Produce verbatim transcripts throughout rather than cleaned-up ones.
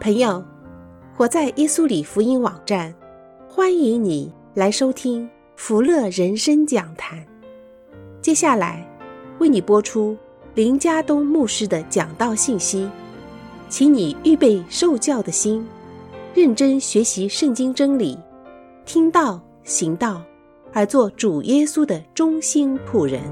朋友，活在耶稣里福音网站，欢迎你来收听福乐人生讲坛。接下来为你播出林家东牧师的讲道信息，请你预备受教的心，认真学习圣经真理，听道行道，而做主耶稣的忠心仆人。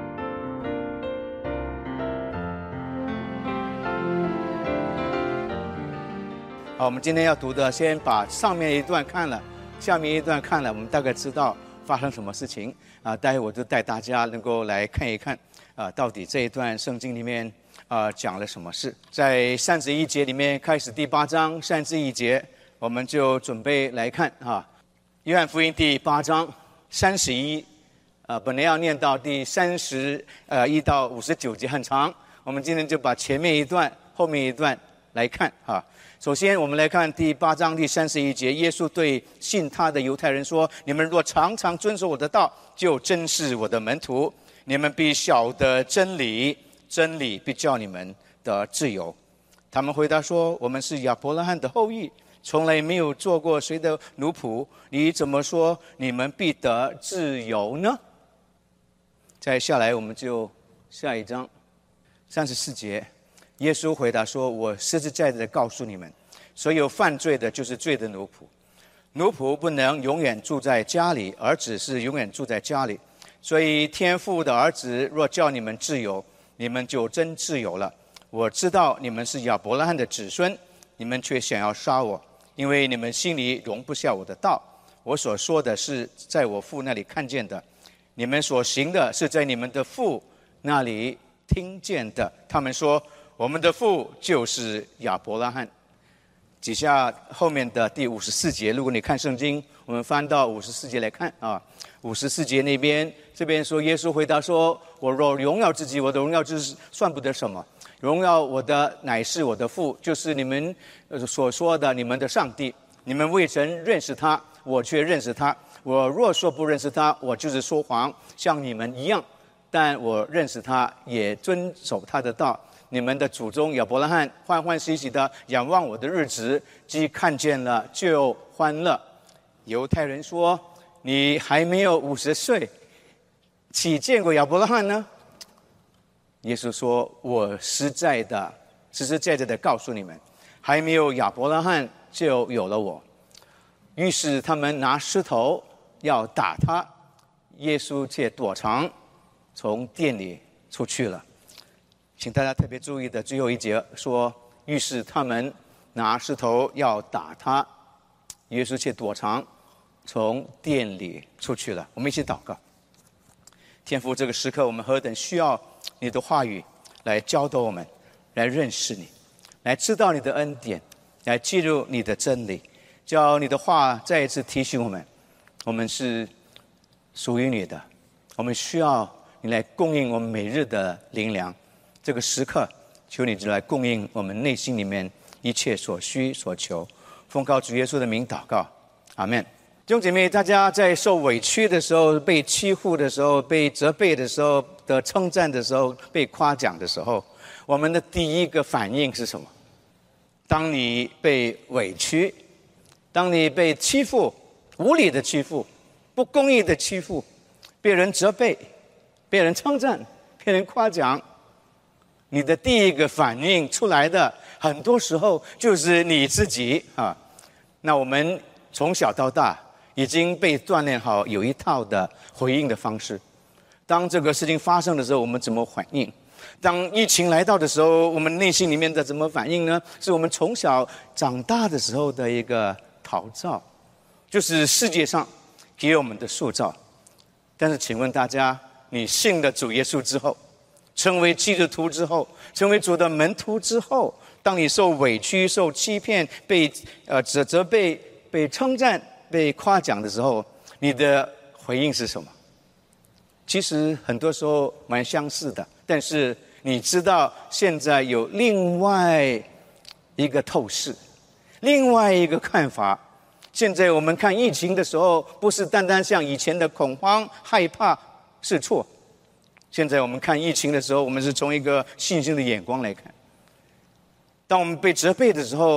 好，我们今天要读的，先把上面一段看了，下面一段看了，我们大概知道发生什么事情啊。待会我就带大家能够来看一看啊，到底这一段圣经里面啊讲了什么事。在三十一节里面开始第八章三十一节，我们就准备来看啊。约翰福音第八章三十一，呃，本来要念到第三十呃一到五十九节，很长。我们今天就把前面一段、后面一段来看啊。首先，我们来看第八章第三十一节，耶稣对信他的犹太人说：“你们若常常遵守我的道，就真是我的门徒。你们必晓得真理，真理必叫你们得自由。”他们回答说：“我们是亚伯拉罕的后裔，从来没有做过谁的奴仆，你怎么说你们必得自由呢？”再下来，我们就下一章三十四节。耶稣回答说：“我实实在在的告诉你们，所有犯罪的就是罪的奴仆。奴仆不能永远住在家里，儿子是永远住在家里。所以天父的儿子若叫你们自由，你们就真自由了。我知道你们是亚伯拉罕的子孙，你们却想要杀我，因为你们心里容不下我的道。我所说的是在我父那里看见的，你们所行的是在你们的父那里听见的。他们说，我们的父就是亚伯拉罕。”底下后面的第五十四节，如果你看圣经，我们翻到五十四节来看啊。五十四节那边，这边说耶稣回答说：“我若荣耀自己，我的荣耀就是算不得什么。荣耀我的乃是我的父，就是你们所说的你们的上帝。你们未曾认识他，我却认识他。我若说不认识他，我就是说谎，像你们一样。但我认识他，也遵守他的道。你们的祖宗亚伯拉罕欢欢喜喜的仰望我的日子，既看见了就欢乐。”犹太人说：“你还没有五十岁，岂见过亚伯拉罕呢？”耶稣说：“我实在的、实实在在的告诉你们，还没有亚伯拉罕就有了我。”于是他们拿石头要打他，耶稣却躲藏，从店里出去了。请大家特别注意的最后一节说：“于是他们拿石头要打他，耶稣却躲藏，从店里出去了。”我们一起祷告。天父，这个时刻我们何等需要你的话语来教导我们，来认识你，来知道你的恩典，来记录你的真理，叫你的话再一次提醒我们，我们是属于你的，我们需要你来供应我们每日的灵粮。这个时刻，求你来供应我们内心里面一切所需所求。奉靠主耶稣的名祷告，阿们。弟兄姐妹，大家在受委屈的时候、被欺负的时候、被责备的时候、的称赞的时候、被夸奖的时候，我们的第一个反应是什么？当你被委屈，当你被欺负、无理的欺负、不公义的欺负，被人责备、被人称赞、被人夸奖，你的第一个反应出来的，很多时候就是你自己啊。那我们从小到大已经被锻炼好有一套的回应的方式。当这个事情发生的时候，我们怎么反应？当疫情来到的时候，我们内心里面的怎么反应呢？是我们从小长大的时候的一个陶造，就是世界上给我们的塑造。但是请问大家，你信了主耶稣之后，成为基督徒之后，成为主的门徒之后，当你受委屈、受欺骗、被呃责责备、被称赞、被夸奖的时候，你的回应是什么？其实很多时候蛮相似的，但是你知道现在有另外一个透视，另外一个看法。现在我们看疫情的时候，不是单单像以前的恐慌、害怕、试错。现在我们看疫情的时候，我们是从一个信心的眼光来看。当我们被责备的时候，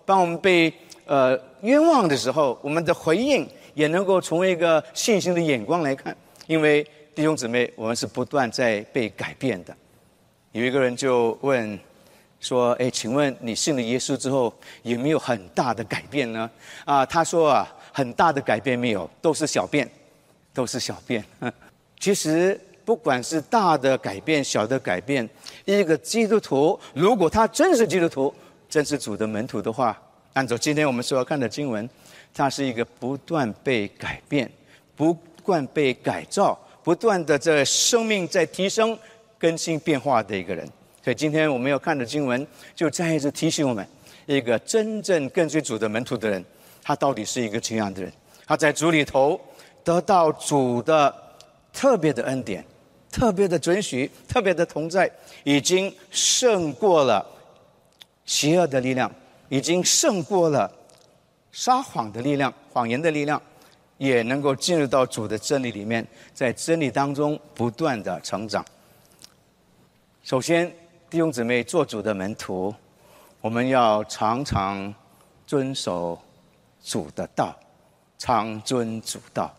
当我们被呃冤枉的时候，我们的回应也能够从一个信心的眼光来看。因为弟兄姊妹，我们是不断在被改变的。有一个人就问说，哎，请问你信了耶稣之后有没有很大的改变呢？啊，他说啊，很大的改变没有，都是小变，都是小变。其实不管是大的改变小的改变，一个基督徒如果他真是基督徒，真是主的门徒的话，按照今天我们所要看的经文，他是一个不断被改变，不断被改造，不断的在生命在提升更新变化的一个人。所以今天我们要看的经文就再一次提醒我们，一个真正跟随主的门徒的人，他到底是一个怎样的人？他在主里头得到主的特别的恩典，特别的准许，特别的同在，已经胜过了邪恶的力量，已经胜过了撒谎的力量，谎言的力量，也能够进入到主的真理里面，在真理当中不断的成长。首先，弟兄姊妹，做主的门徒，我们要常常遵守主的道，常遵主道。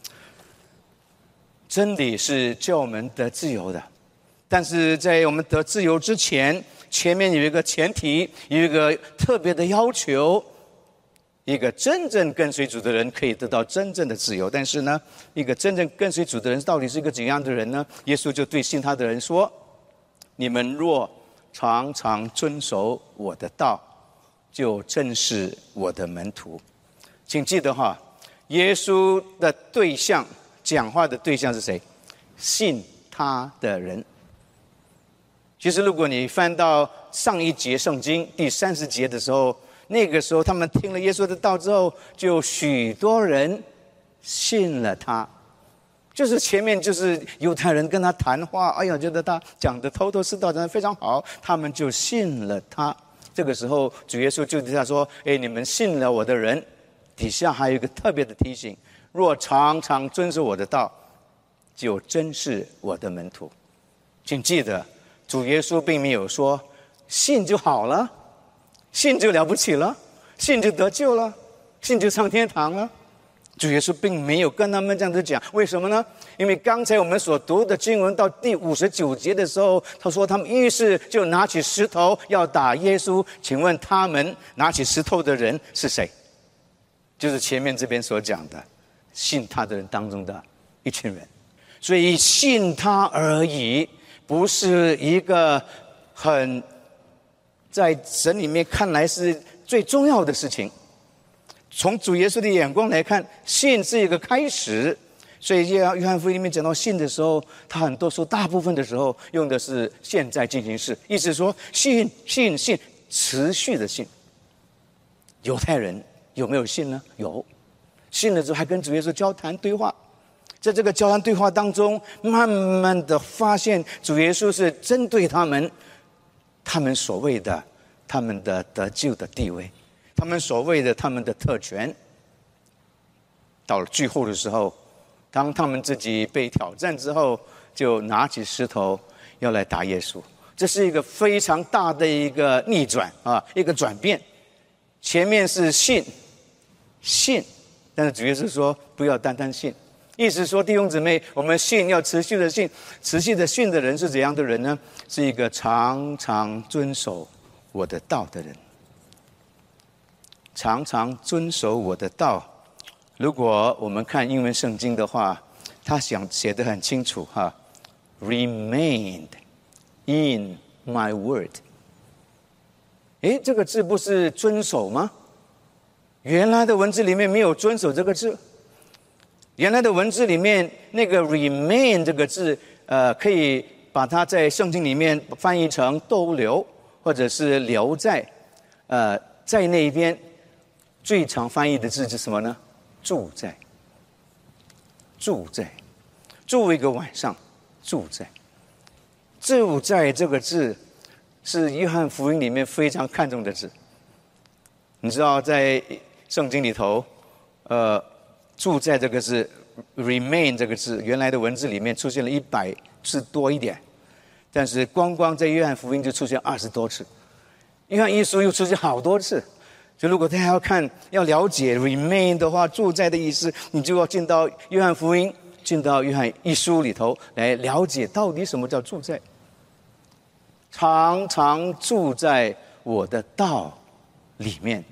真理是叫我们得自由的，但是在我们得自由之前，前面有一个前提，有一个特别的要求。一个真正跟随主的人可以得到真正的自由，但是呢，一个真正跟随主的人到底是一个怎样的人呢？耶稣就对信他的人说，你们若常常遵守我的道，就正是我的门徒。请记得哈，耶稣的对象，讲话的对象是谁？信他的人。其实如果你翻到上一节圣经第三十节的时候，那个时候他们听了耶稣的道之后，就许多人信了他。就是前面就是犹太人跟他谈话，哎呀，觉得他讲的头头是道，讲得非常好，他们就信了他。这个时候主耶稣就对他说，哎，你们信了我的人，底下还有一个特别的提醒，若常常遵守我的道，就真是我的门徒。请记得，主耶稣并没有说信就好了，信就了不起了，信就得救了，信就上天堂了。主耶稣并没有跟他们这样子讲，为什么呢？因为刚才我们所读的经文到第五十九节的时候，他说他们于是就拿起石头要打耶稣。请问他们拿起石头的人是谁？就是前面这边所讲的信他的人当中的一群人。所以信他而已，不是一个很在神里面看来是最重要的事情。从主耶稣的眼光来看，信是一个开始。所以约翰福音里面讲到信的时候，他很多时候大部分的时候用的是现在进行式，意思说信信信持续的信。犹太人有没有信呢？有，信了之后还跟主耶稣交谈对话，在这个交谈对话当中，慢慢的发现主耶稣是针对他们他们所谓的他们的得救的地位，他们所谓的他们的特权。到了最后的时候，当他们自己被挑战之后，就拿起石头要来打耶稣。这是一个非常大的一个逆转啊，一个转变。前面是信信，但是主耶稣说不要单单信，意思说弟兄姊妹，我们信要持续的信，持续的信的人是怎样的人呢？是一个常常遵守我的道的人。常常遵守我的道，如果我们看英文圣经的话，他想写得很清楚哈 ，remained in my word。诶，这个字不是遵守吗？原来的文字里面没有遵守这个字。原来的文字里面那个 remain 这个字，呃，可以把它在圣经里面翻译成逗留，或者是留在，呃，在那边。最常翻译的字是什么呢？住在，住在，住一个晚上，住在，住在这个字是约翰福音里面非常看重的字。你知道，在圣经里头，呃，住在这个字 ，remain 这个字，原来的文字里面出现了一百次多一点，但是光光在约翰福音就出现二十多次，约翰一书又出现好多次。 所以如果大家要看要了解 remain 的话，住在的意思，你就要进到约翰福音，进到约翰一书里头来了解到底什么叫住在。常常住在我的道里面。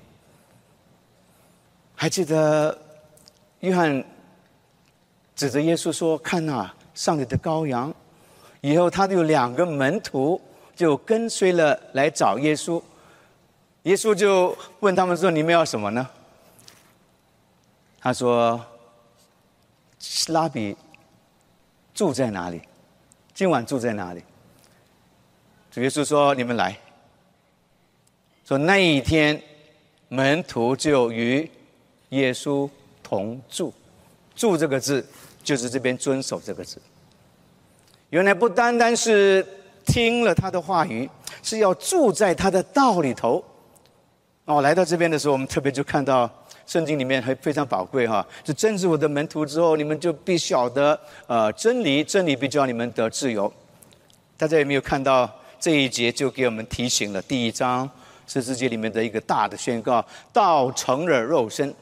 还记得约翰指着耶稣说，看啊，上帝的羔羊。以后他就有两个门徒就跟随了来找耶稣，耶稣就问他们说，你们要什么呢？他说，拉比住在哪里？今晚住在哪里？主耶稣说，你们来。说那一天门徒就与耶稣同住。住这个字就是这边遵守这个字。原来不单单是听了他的话语，是要住在他的道里头。哦，来到这边的时候，我们特别就看到圣经里面还非常宝贵哈，就真是我的门徒之后，你们就必晓得呃真理，真理必叫你们得自由。大家有没有看到这一节就给我们提醒了第一章十四节里面的一个大的宣告：道成了肉身，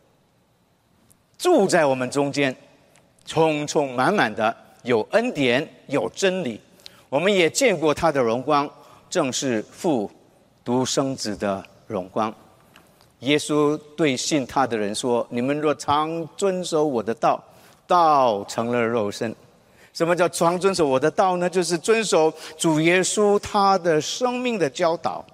住在我们中间，充充满满的有恩典有真理。我们也见过他的荣光，正是父独生子的荣光。耶稣对信他的人说，你们若常遵守我的道，道成了肉身。什么叫常遵守我的道呢？就是遵守主耶稣他的生命的教导。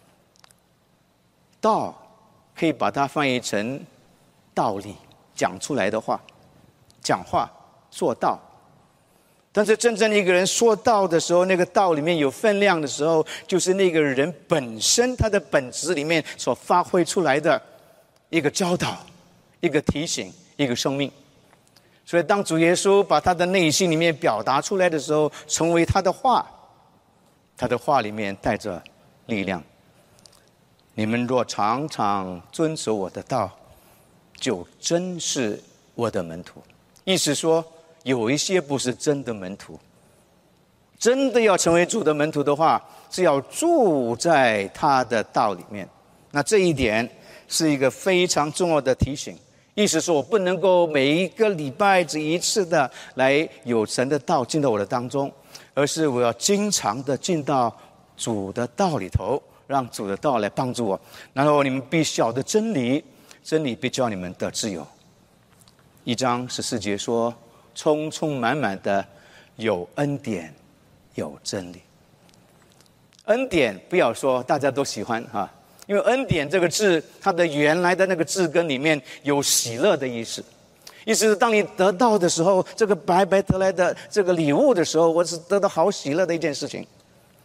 道可以把它翻译成道理，讲出来的话，讲话做道。但是真正一个人说道的时候，那个道里面有分量的时候，就是那个人本身他的本质里面所发挥出来的一个教导，一个提醒，一个生命。所以当主耶稣把他的内心里面表达出来的时候，成为他的话，他的话里面带着力量。你们若常常遵守我的道，就真是我的门徒。意思说，有一些不是真的门徒，真的要成为主的门徒的话，是要住在他的道里面。那这一点是一个非常重要的提醒。意思说，我不能够每一个礼拜只一次的来有神的道进到我的当中，而是我要经常的进到主的道里头，让主的道来帮助我。然后你们必晓得真理，真理必叫你们得自由。一章十四节说，充充满满的有恩典有真理。恩典不要说大家都喜欢哈，因为恩典这个字它的原来的那个字根里面有喜乐的意思。意思是当你得到的时候，这个白白得来的这个礼物的时候，我是得到好喜乐的一件事情。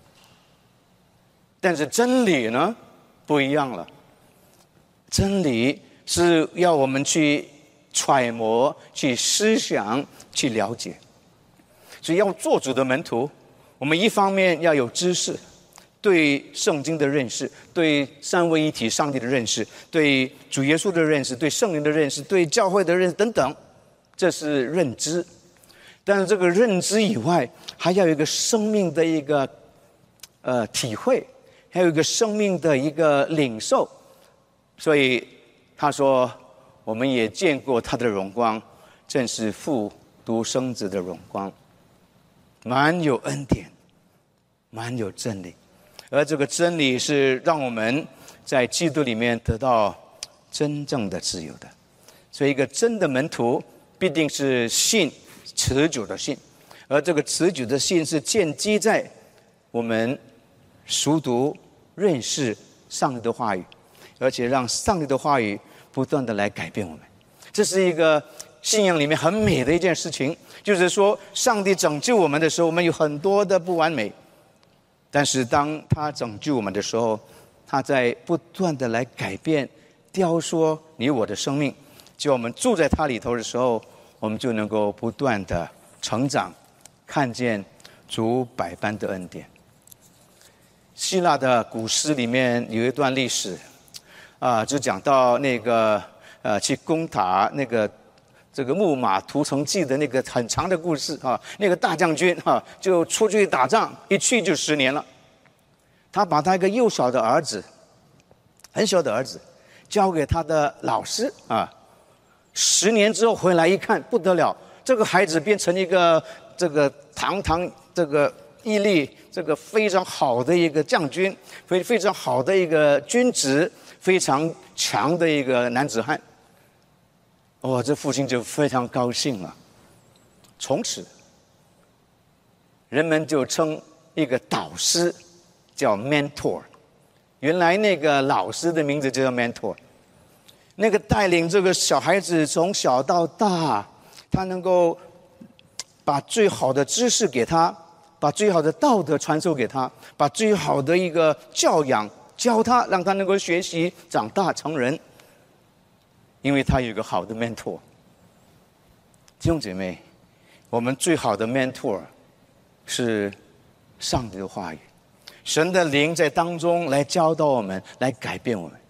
但是真理呢不一样了，真理是要我们去揣摩，去思想，去了解。所以要做主的门徒，我们一方面要有知识，对圣经的认识，对三位一体上帝的认识，对主耶稣的认识，对圣灵的认识，对教会的认识等等，这是认知。但是这个认知以外，还要有一个生命的一个呃体会，还有一个生命的一个领受。所以他说，我们也见过他的荣光，正是父独生子的荣光，满有恩典，满有真理。而这个真理是让我们在基督里面得到真正的自由的。所以一个真的门徒必定是信，持久的信。而这个持久的信是建基在我们熟读认识上帝的话语，而且让上帝的话语不断的来改变我们。这是一个信仰里面很美的一件事情，就是说上帝拯救我们的时候，我们有很多的不完美，但是当他拯救我们的时候，他在不断的来改变雕塑你我的生命。就我们住在他里头的时候，我们就能够不断的成长，看见主百般的恩典。希腊的古诗里面有一段历史啊、呃，就讲到那个呃去攻打那个这个木马屠城记的那个很长的故事啊。那个大将军啊就出去打仗，一去就十年了。他把他一个幼小的儿子，很小的儿子， 交给他的老师啊。十年之后回来一看，不得了，这个孩子变成一个这个堂堂这个毅力这个非常好的一个将军，非非常好的一个军职，非常强的一个男子汉。哦，这父亲就非常高兴了。从此，人们就称一个导师叫 mentor。原来那个老师的名字就叫 mentor。那个带领这个小孩子从小到大，他能够把最好的知识给他，把最好的道德传授给他，把最好的一个教养教他，让他能够学习长大成人。因为他有一个好的 mentor。弟兄姐妹，我们最好的 mentor 是上帝的话语，神的灵在当中来教导我们，来改变我们。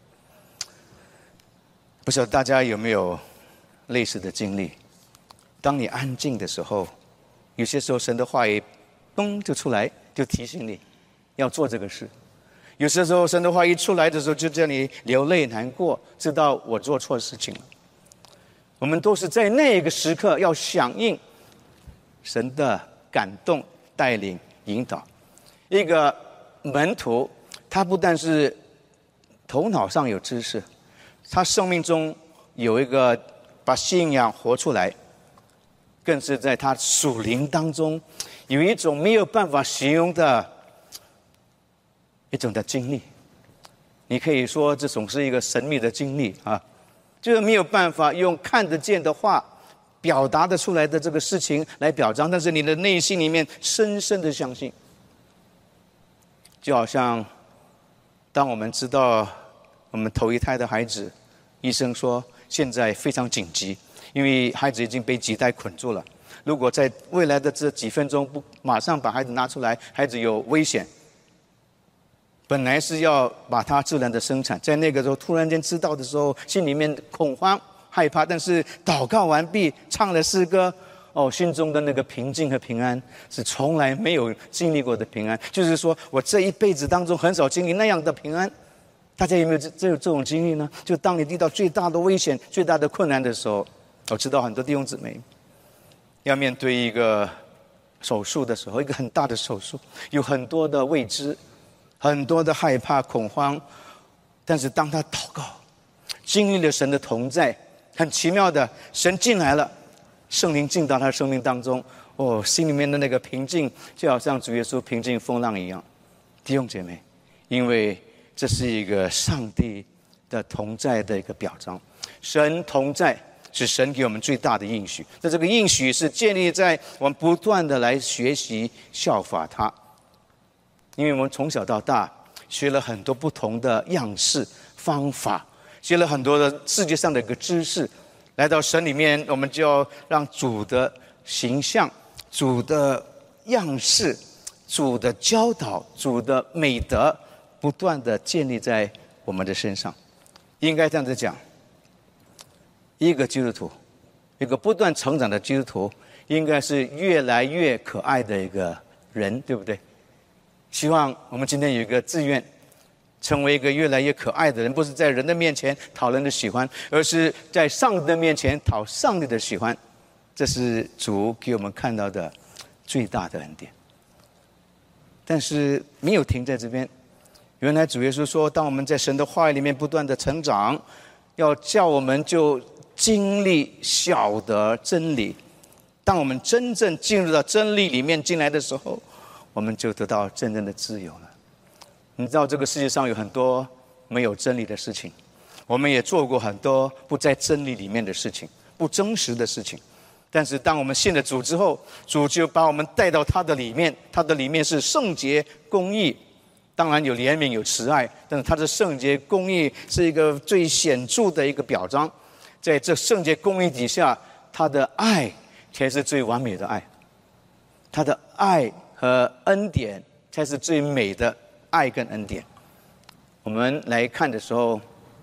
不晓得大家有没有类似的经历？当你安静的时候，有些时候神的话语咚就出来，就提醒你要做这个事。有些时候神的话一出来的时候，就叫你流泪难过，知道我做错事情了。我们都是在那个时刻要响应神的感动、带领、引导。一个门徒，他不但是头脑上有知识，他生命中有一个把信仰活出来，更是在他属灵当中有一种没有办法形容的一种的经历。你可以说这种是一个神秘的经历啊，就是没有办法用看得见的话表达得出来的这个事情来表彰，但是你的内心里面深深的相信。就好像当我们知道我们头一胎的孩子，医生说现在非常紧急，因为孩子已经被脐带捆住了，如果在未来的这几分钟不马上把孩子拿出来，孩子有危险。本来是要把它自然的生产，在那个时候突然间知道的时候，心里面恐慌害怕，但是祷告完毕，唱了诗歌，哦，心中的那个平静和平安是从来没有经历过的平安。就是说我这一辈子当中很少经历那样的平安。大家有没有这这这种经历呢？就当你遇到最大的危险、最大的困难的时候，我知道很多弟兄姊妹要面对一个手术的时候，一个很大的手术，有很多的未知，很多的害怕恐慌，但是当他祷告，经历了神的同在，很奇妙的，神进来了，圣灵进到他生命当中，哦，心里面的那个平静就好像主耶稣平静风浪一样。弟兄姐妹，因为这是一个上帝的同在的一个表彰，神同在是神给我们最大的应许，那这个应许是建立在我们不断的来学习效法他。因为我们从小到大学了很多不同的样式方法，学了很多的世界上的一个知识，来到神里面，我们就要让主的形象、主的样式、主的教导、主的美德不断的建立在我们的身上。应该这样子讲，一个基督徒，一个不断成长的基督徒，应该是越来越可爱的一个人，对不对？希望我们今天有一个志愿，成为一个越来越可爱的人，不是在人的面前讨人的喜欢，而是在上帝的面前讨上帝的喜欢。这是主给我们看到的最大的恩典。但是没有停在这边，原来主耶稣说，当我们在神的话语里面不断的成长，要叫我们就经历晓得真理。当我们真正进入到真理里面进来的时候，我们就得到真正的自由了。你知道这个世界上有很多没有真理的事情，我们也做过很多不在真理里面的事情，不真实的事情。但是当我们信了主之后，主就把我们带到他的里面，他的里面是圣洁公义，当然有怜悯有慈爱，但是他的圣洁公义是一个最显著的一个表彰。在这圣洁公义底下，他的爱才是最完美的爱，他的爱和恩典才是最美的爱跟恩典。我们来看的时候，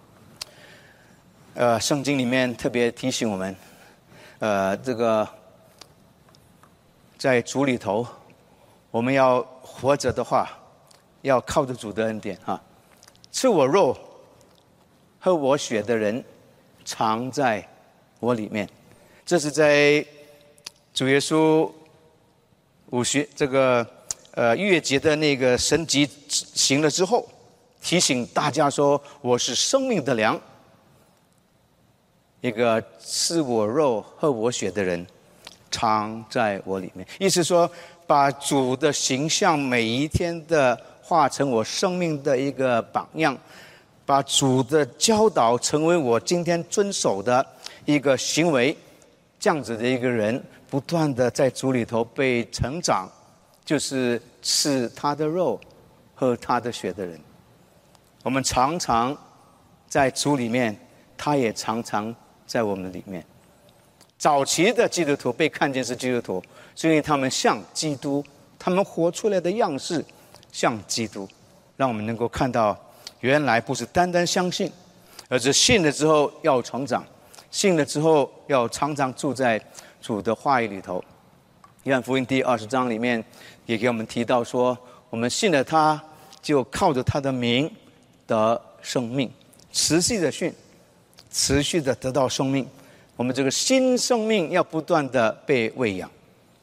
呃，圣经里面特别提醒我们，呃，这个在主里头，我们要活着的话，要靠着主的恩典哈。吃我肉喝我血的人常在我里面。这是在主耶稣五旬这个呃逾越节的那个神迹行了之后，提醒大家说：“我是生命的粮，一个吃我肉喝我血的人常在我里面。”意思说，把主的形象每一天的化成我生命的一个榜样，把主的教导成为我今天遵守的一个行为，这样子的一个人不断的在主里头被成长，就是吃他的肉喝他的血的人。我们常常在主里面，他也常常在我们里面。早期的基督徒被看见是基督徒，是因为他们像基督，他们活出来的样式像基督，让我们能够看到原来不是单单相信，而是信了之后要成长，信了之后要常常住在主的话语里头。约翰福音第二十章里面也给我们提到说，我们信了他，就靠着他的名得生命，持续的信，持续的得到生命。我们这个新生命要不断的被喂养。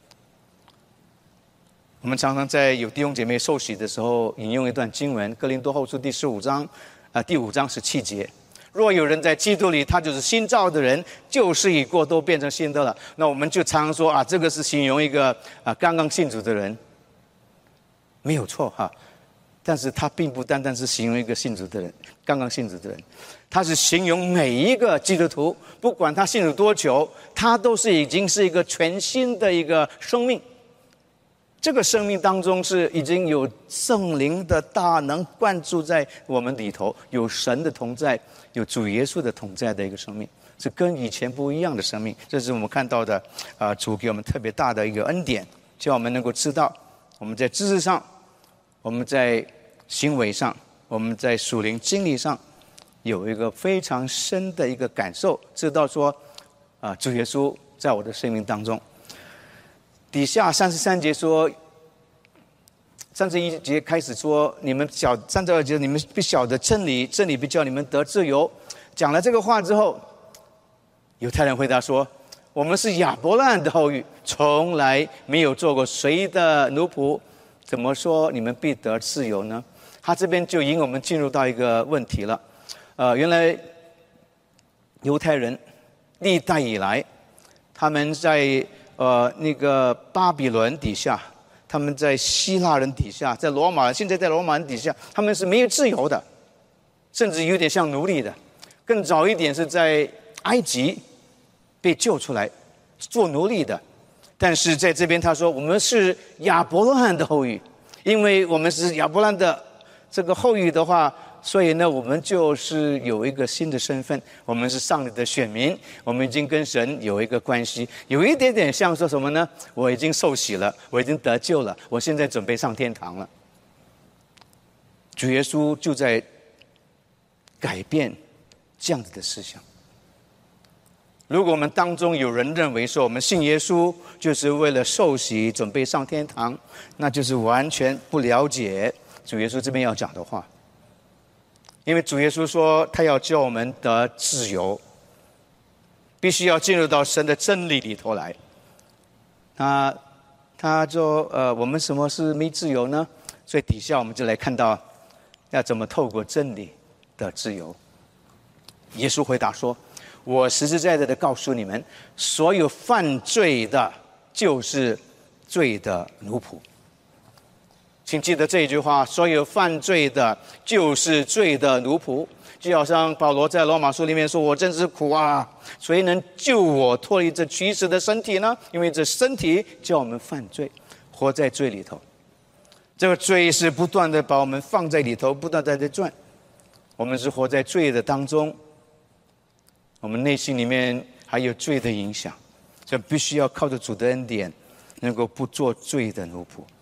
我们常常在有弟兄姐妹受洗的时候引用一段经文，哥林多后书第十五章、呃、第五章十七节，若有人在基督里，他就是新造的人，旧事已过，都变成新的了。那我们就常常说啊，这个是形容一个啊刚刚信主的人，没有错哈。但是他并不单单是形容一个信主的人，刚刚信主的人，他是形容每一个基督徒，不管他信主多久，他都是已经是一个全新的一个生命。这个生命当中是已经有圣灵的大能灌注在我们里头，有神的同在，有主耶稣的同在的一个生命，是跟以前不一样的生命。这是我们看到的啊、呃，主给我们特别大的一个恩典，叫我们能够知道我们在知识上，我们在行为上，我们在属灵经历上有一个非常深的一个感受，知道说啊、呃，主耶稣在我的生命当中。底下三十三节说，三十一节开始说，你们晓三十二节，你们必晓得真理，真理必叫你们得自由。讲了这个话之后，犹太人回答说：“我们是亚伯拉罕的后裔，从来没有做过谁的奴仆，怎么说你们必得自由呢？”他这边就引我们进入到一个问题了。呃，原来犹太人历代以来，他们在呃，那个巴比伦底下，他们在希腊人底下，在罗马，现在在罗马人底下，他们是没有自由的，甚至有点像奴隶的。更早一点是在埃及被救出来做奴隶的。但是在这边他说，我们是亚伯拉罕的后裔，因为我们是亚伯拉罕的这个后裔的话，所以呢，我们就是有一个新的身份，我们是上帝的选民，我们已经跟神有一个关系，有一点点像说什么呢？我已经受洗了，我已经得救了，我现在准备上天堂了。主耶稣就在改变这样子的思想。如果我们当中有人认为说我们信耶稣就是为了受洗准备上天堂，那就是完全不了解主耶稣这边要讲的话。因为主耶稣说他要叫我们得自由，必须要进入到神的真理里头来。他他说呃，我们什么是没自由呢？所以底下我们就来看到要怎么透过真理的自由。耶稣回答说，我实实在在的告诉你们，所有犯罪的就是罪的奴仆。请记得这一句话，所有犯罪的就是罪的奴仆。就好像保罗在罗马书里面说，我真是苦啊，谁能救我脱离这屈死的身体呢？因为这身体叫我们犯罪，活在罪里头。这个罪是不断的把我们放在里头，不断的在转。我们是活在罪的当中，我们内心里面还有罪的影响，所以必须要靠着主的恩典，能够不做罪的奴仆。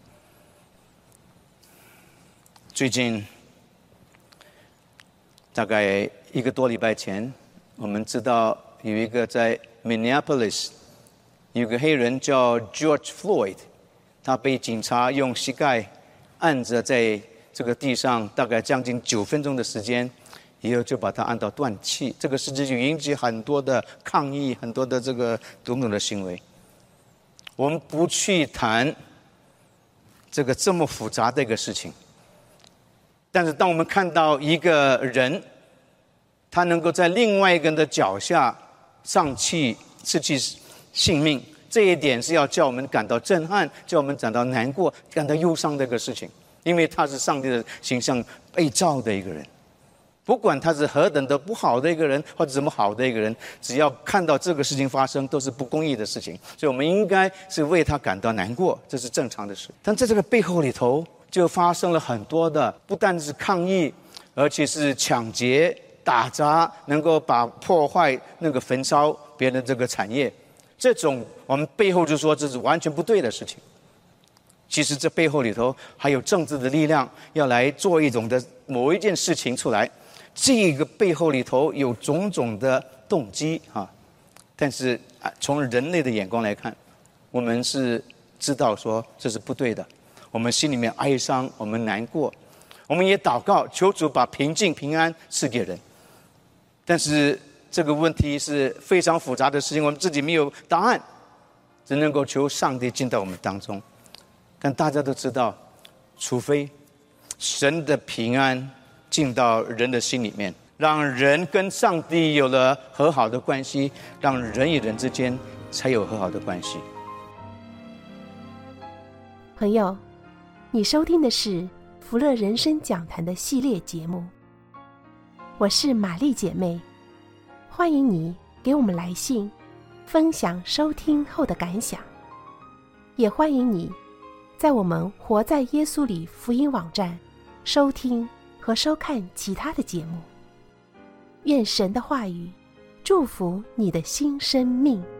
最近大概一个多礼拜前，我们知道有一个在 Minneapolis 有个黑人叫 George Floyd， 他被警察用膝盖按着在这个地上大概将近九分钟的时间， 以后就把它按到断气，这个事情就引起很多的抗议，很多的这个种种的行为。我们不去谈这个这么复杂的一个事情，但是当我们看到一个人，他能够在另外一个人的脚下上气失去性命，这一点是要叫我们感到震撼，叫我们感到难过，感到忧伤的一个事情，因为他是上帝的形象被造的一个人。不管他是何等的不好的一个人，或者怎么好的一个人，只要看到这个事情发生，都是不公义的事情，所以我们应该是为他感到难过，这是正常的事。但在这个背后里头，就发生了很多的，不但是抗议，而且是抢劫、打砸，能够把破坏、那个焚烧别人的这个产业，这种我们背后就说这是完全不对的事情。其实这背后里头还有政治的力量，要来做一种的某一件事情出来。这个背后里头有种种的动机啊，但是从人类的眼光来看，我们是知道说这是不对的，我们心里面哀伤，我们难过，我们也祷告求主把平静平安赐给人。但是这个问题是非常复杂的事情，我们自己没有答案，只能够求上帝进到我们当中。但大家都知道，除非神的平安进到人的心里面，让人跟上帝有了和好的关系，让人与人之间才有和好的关系。 朋友，你收听的是福乐人生讲坛的系列节目，我是玛丽姐妹，欢迎你给我们来信，分享收听后的感想，也欢迎你在我们活在耶稣里福音网站收听和收看其他的节目。愿神的话语祝福你的新生命。